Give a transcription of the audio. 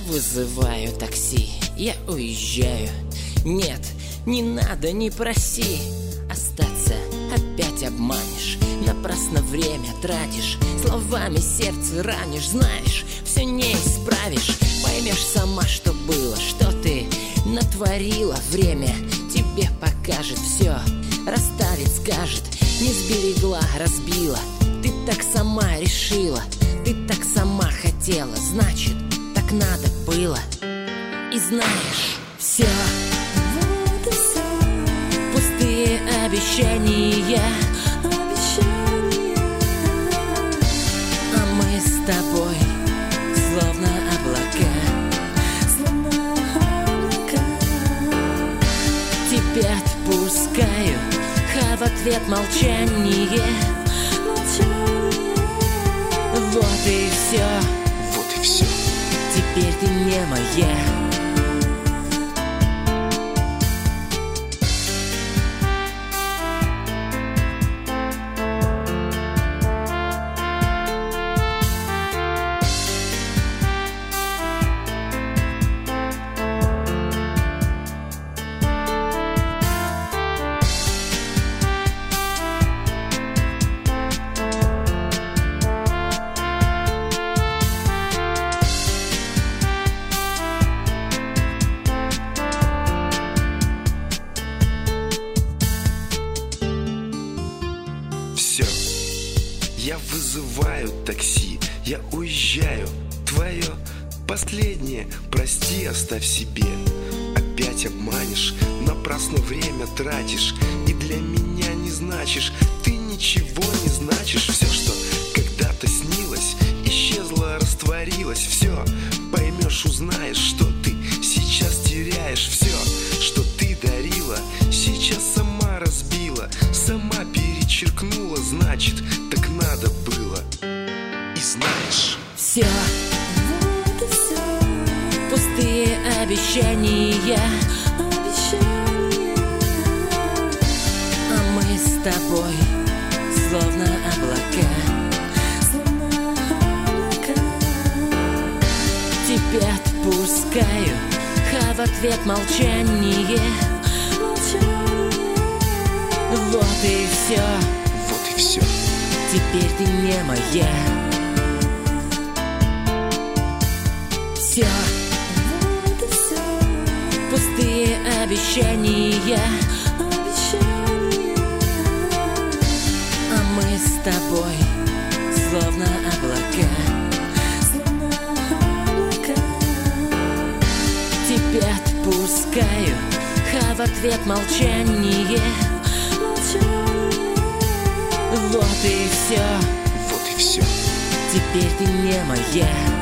вызываю такси, я уезжаю. Нет, не надо, не проси остаться, опять обманешь. Напрасно время тратишь, словами сердце ранишь. Знаешь, все не исправишь, поймешь сама, что было, что ты натворила. Время тебе покажет все, расставит, скажет. Не сберегла, разбила, ты так сама решила, ты так сама хотела, значит, так надо было. И знаешь, все, Вот и все. пустые обещания, а мы с тобой словно облака. Тебя отпускаю, а в ответ молчание. Вот и все, Вот и все. теперь ты не моя. Все, я вызываю такси, я уезжаю. Твое последнее, прости, оставь себе. Опять обманешь, напрасно время тратишь, и для меня не значишь, ты ничего не значишь. Все, что когда-то снилось, исчезло, растворилось. Все, поймешь, узнаешь, что ты сейчас теряешь. Все, что ты дарила, сейчас сама разбила, сама перечеркнула, значит, так надо было. И знаешь, Все, Вот и все. пустые обещания, а мы с тобой словно облака. Тебя отпускаю, а в ответ молчание. Вот и все, вот и все. теперь ты не моя. Все, Вот и все. пустые обещания, а мы с тобой словно облака. Тебя отпускаю, а в ответ молчание. Вот и все, Вот и все. теперь ты не моя.